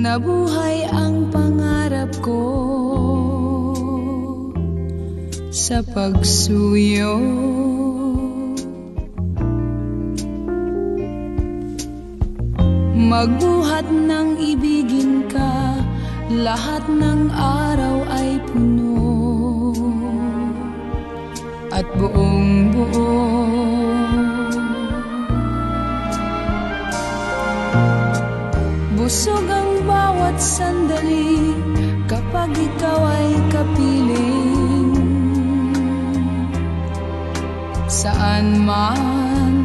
nabuhay ang pangarap ko sa pagsuyo. Magbuhat ng ibigin ka, lahat ng araw ay puno at buong buo. Busog ang bawat sandali kapag ikaw ay kapiling. Saan man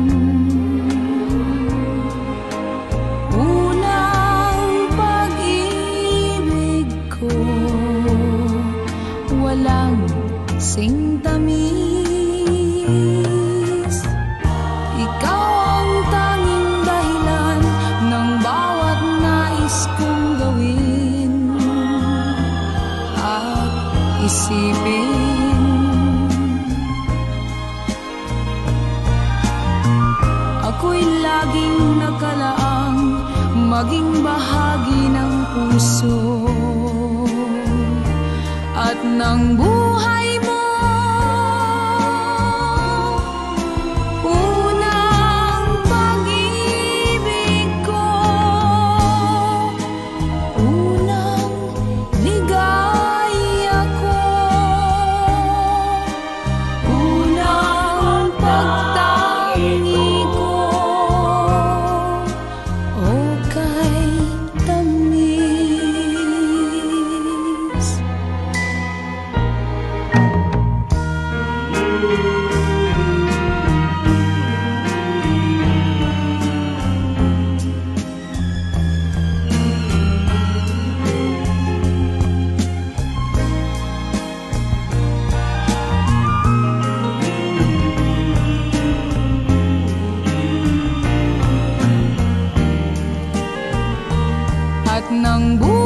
unang pag-ibig ko, walang singtamis. Ikaw ang tanging dahilan ng bawat nais kong gawin at isipin. Ako'y laging nakalaang maging bahagi ng puso at ng buhay mo. Unang pag-ibig ko, unang ligaya ko, unang pagtangi ko, o kay tamis. At ng